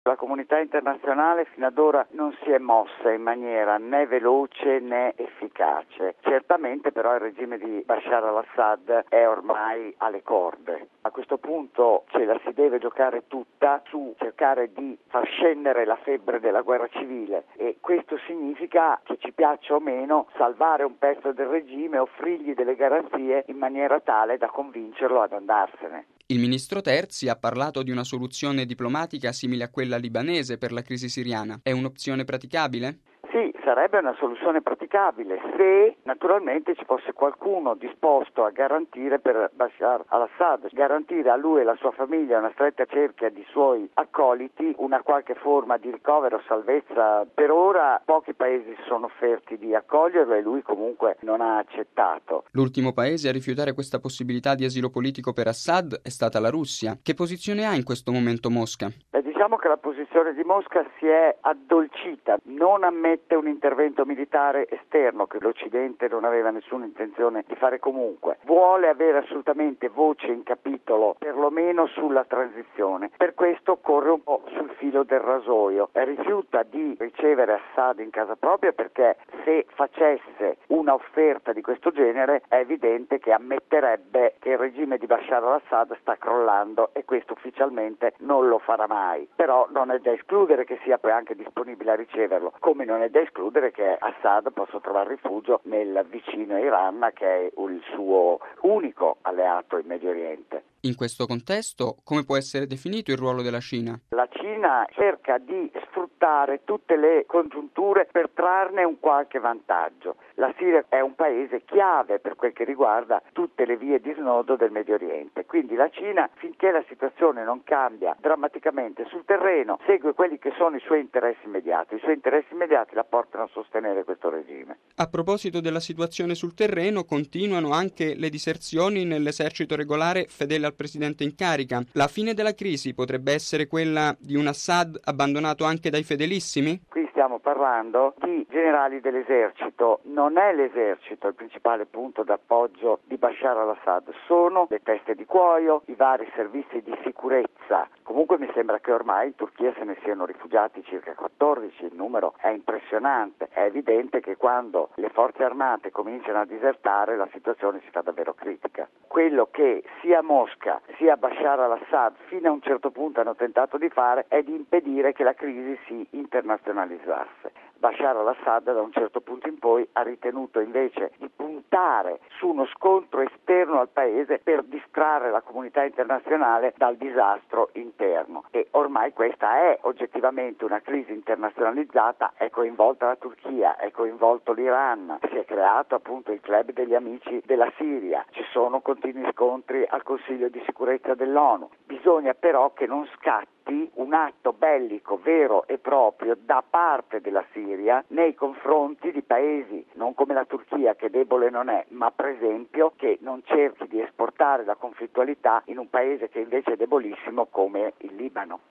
La comunità internazionale fino ad ora non si è mossa in maniera né veloce né efficace. Certamente però il regime di Bashar al-Assad è ormai alle corde. A questo punto ce la si deve giocare tutta su cercare di far scendere la febbre della guerra civile e questo significa, che ci piaccia o meno, salvare un pezzo del regime e offrirgli delle garanzie in maniera tale da convincerlo ad andarsene. Il ministro Terzi ha parlato di una soluzione diplomatica simile a quella libanese per la crisi siriana. È un'opzione praticabile? Sì, sarebbe una soluzione praticabile se naturalmente ci fosse qualcuno disposto a garantire per Bashar al-Assad, garantire a lui e alla sua famiglia, una stretta cerchia di suoi accoliti, una qualche forma di ricovero, salvezza. Per ora pochi paesi si sono offerti di accoglierlo e lui comunque non ha accettato. L'ultimo paese a rifiutare questa possibilità di asilo politico per Assad è stata la Russia. Che posizione ha in questo momento Mosca? Diciamo che la posizione di Mosca si è addolcita, non ammette un intervento militare esterno che l'Occidente non aveva nessuna intenzione di fare comunque. Vuole avere assolutamente voce in capitolo, perlomeno sulla transizione. Per questo corre un po' sul filo del rasoio. Rifiuta di ricevere Assad in casa propria perché se facesse una offerta di questo genere è evidente che ammetterebbe che il regime di Bashar al-Assad sta crollando e questo ufficialmente non lo farà mai. Però non è da escludere che sia poi anche disponibile a riceverlo, come non è da escludere che Assad possa trovare rifugio nel vicino Iran, che è il suo unico alleato in Medio Oriente. In questo contesto, come può essere definito il ruolo della Cina? La Cina cerca di sfruttare tutte le congiunture per trarne un qualche vantaggio. La Siria è un paese chiave per quel che riguarda tutte le vie di snodo del Medio Oriente, quindi la Cina, finché la situazione non cambia drammaticamente sul terreno, segue quelli che sono i suoi interessi immediati. I suoi interessi immediati la portano a sostenere questo regime. A proposito della situazione sul terreno, continuano anche le diserzioni nell'esercito regolare fedele al presidente in carica. La fine della crisi potrebbe essere quella di un Assad abbandonato anche dai fedelissimi? Qui stiamo parlando di generali dell'esercito, non è l'esercito il principale punto d'appoggio di Bashar al-Assad, sono le teste di cuoio, i vari servizi di sicurezza. Comunque mi sembra che ormai in Turchia se ne siano rifugiati circa 14, il numero è impressionante. È evidente che quando le forze armate cominciano a disertare la situazione si fa davvero critica. Quello che sia Mosca sia Bashar al-Assad fino a un certo punto hanno tentato di fare è di impedire che la crisi si internazionalizzasse. Bashar al-Assad da un certo punto in poi ha ritenuto invece di puntare su uno scontro esterno al paese per distrarre la comunità internazionale dal disastro interno e ormai questa è oggettivamente una crisi internazionalizzata, è coinvolta la Turchia, è coinvolto l'Iran, si è creato appunto il club degli amici della Siria, ci sono continui scontri al Consiglio di sicurezza dell'ONU, bisogna però che non scatti un atto bellico vero e proprio da parte della Siria nei confronti di paesi non come la Turchia, che debole non è, ma per esempio che non cerchi di esportare la conflittualità in un paese che invece è debolissimo come il Libano.